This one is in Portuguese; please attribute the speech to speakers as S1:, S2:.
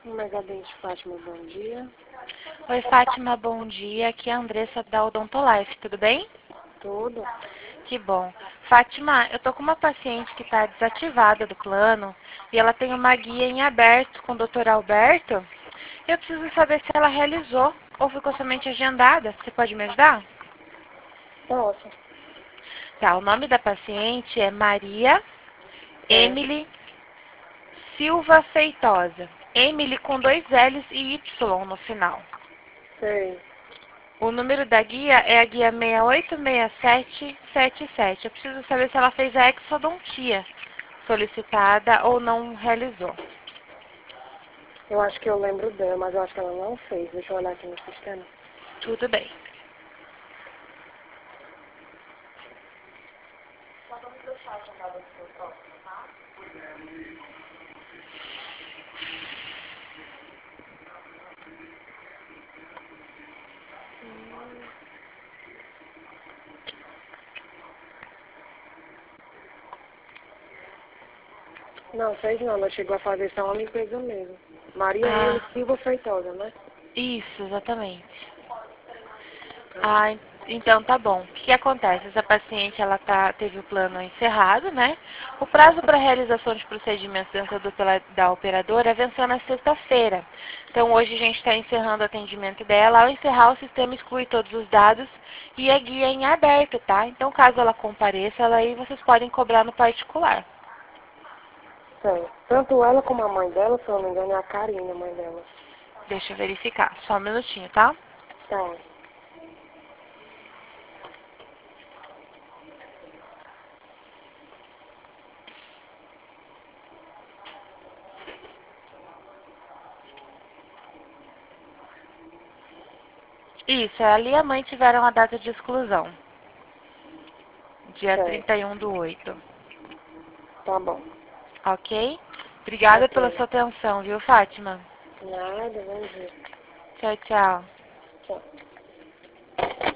S1: Megadente, Fátima, bom dia.
S2: Oi, Fátima, bom dia. Aqui é a Andressa da Odontolife, tudo bem?
S1: Tudo?
S2: Que bom. Fátima, eu tô com uma paciente que está desativada do plano e ela tem uma guia em aberto com o Dr. Alberto. Eu preciso saber se ela realizou ou ficou somente agendada. Você pode me ajudar?
S1: Posso.
S2: Tá, o nome da paciente é Maria Emily Silva Feitosa. Emily com 2 L's e Y no final.
S1: Sei.
S2: O número da guia é a guia 686777. Eu preciso saber se ela fez a exodontia solicitada ou não realizou.
S1: Eu acho que eu lembro dela, mas eu acho que ela não fez. Deixa eu olhar aqui no sistema.
S2: Tudo bem.
S1: Não, fez não. Ela chegou a fazer só uma limpeza mesmo. Maria Emily
S2: Ah,
S1: Silva Feitosa, né?
S2: isso, exatamente. Ah, então tá bom. O que acontece? Essa paciente, ela teve o plano encerrado, né? O prazo para realização de procedimentos dentro da operadora venceu na sexta-feira. Então hoje a gente está encerrando o atendimento dela. Ao encerrar, o sistema exclui todos os dados e a guia é em aberto, tá? Então caso ela compareça, aí vocês podem cobrar no particular.
S1: Sei. Tanto ela como a mãe dela, se eu não me engano, é a Karine, a mãe dela.
S2: Deixa eu verificar. Só um minutinho, tá?
S1: Tá.
S2: Isso, ela e a mãe tiveram a data de exclusão. Dia
S1: Sei.
S2: 31/8.
S1: Tá bom.
S2: Ok? Obrigada pela
S1: Ok.
S2: sua atenção, viu, Fátima?
S1: Nada, vamos ver.
S2: Tchau, tchau.
S1: Tchau.